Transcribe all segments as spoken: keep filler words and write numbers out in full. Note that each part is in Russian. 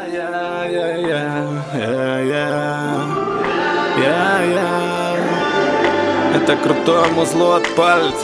Это крутое музло от пальца.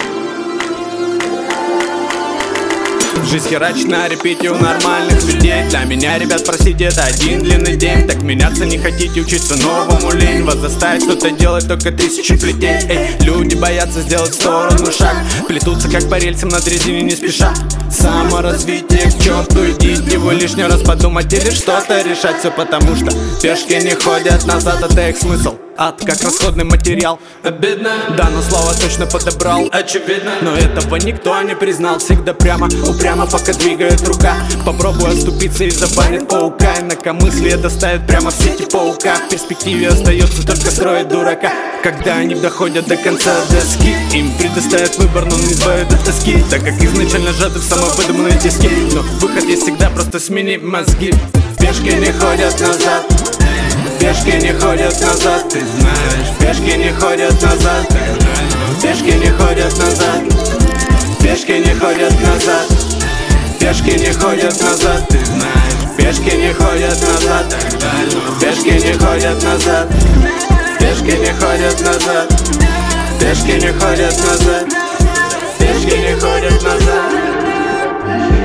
Жизнь херач на репите у нормальных людей. Для меня, ребят, простите, это один длинный день. Так меняться не хотите, учиться новому лень. Вас заставить что-то делать только тысячи плетей. Эй, люди боятся сделать в сторону шаг, плетутся как по рельсам на дрезине не спеша. Саморазвитие к черту, идите вы лишний раз подумать или что-то решать. Все потому что пешки не ходят назад, это их смысл. Ад как расходный материал. Обидно, да, но слово точно подобрал. Очевидно, но этого никто не признал. Всегда прямо, упрямо, пока двигает рука. Попробуй отступиться и забанит паука. Инакомыслие доставит прямо в сети паука. В перспективе остается только строить дурака. Когда они доходят до конца доски, им предоставят выбор, но не избавят от тоски, так как изначально сжаты в самовыдуманные тиски. Но выход есть всегда, просто смени мозги. Пешки не ходят назад, пешки не ходят назад, ты знаешь. Пешки не ходят назад, пешки не ходят назад, пешки не ходят назад, пешки не ходят назад, ты знаешь. Пешки не ходят назад, пешки не ходят назад, пешки не ходят назад, пешки не ходят назад, пешки не ходят назад.